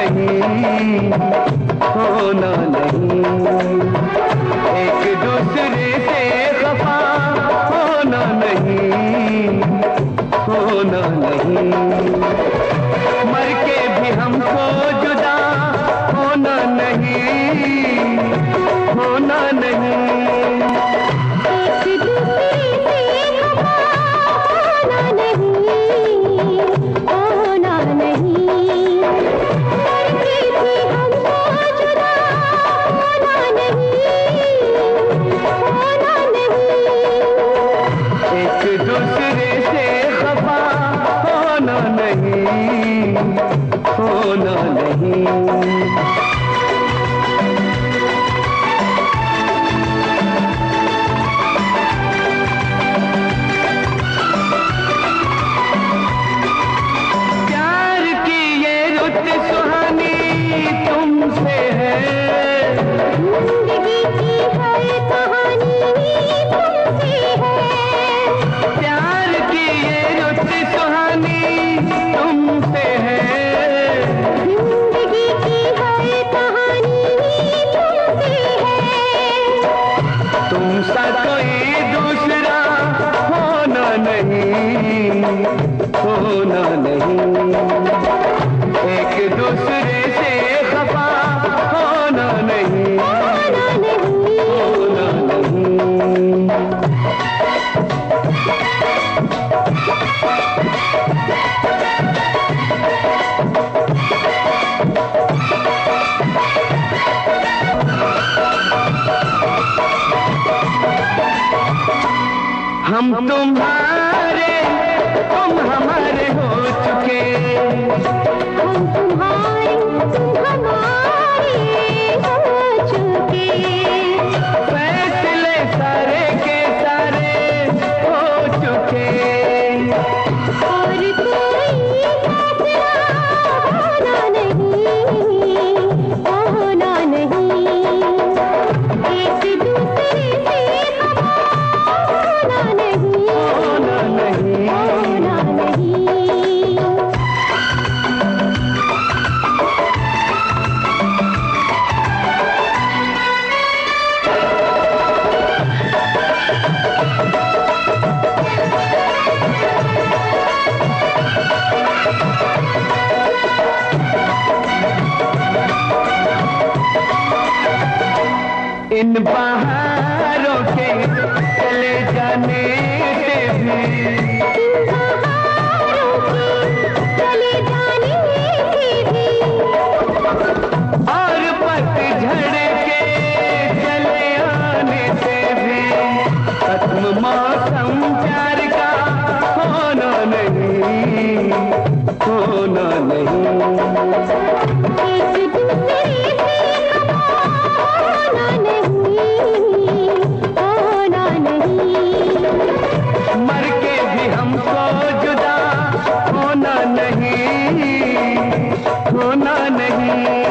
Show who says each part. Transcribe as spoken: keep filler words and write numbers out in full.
Speaker 1: नहीं, होना नहीं, एक दूसरे से खफा होना नहीं, होना नहीं, मर के भी हमको जुदा होना नहीं, होना नहीं। होना नहीं। प्यार की ये रुत सुहानी तुमसे है, जिंदगी की हर कहानी तुमसे है। प्यार की ये रुत सुहानी तुमसे है, तुमसा कोई दूसरा होना नहीं, होना नहीं, एक दूसरे से खफा होना नहीं, होना नहीं, होना नहीं। हम तुम्हारे, तुम हमारे हो चुके, हम तुम्हारे, तुम हमारे हो चुके, फैसले सारे के सारे हो चुके, और कोई फैसला होना नहीं, होना नहीं, एक दूसरे से इन बहारों के चले जाने से भी, इन बहारों के चले जाने से भी, और पतझड़ के चले आने से भी, खत्म मौसम प्यार का होना नहीं, होना नहीं, एक दूसरे से होना नहीं, होना नहीं, मर के भी हमको जुदा होना नहीं, होना नहीं।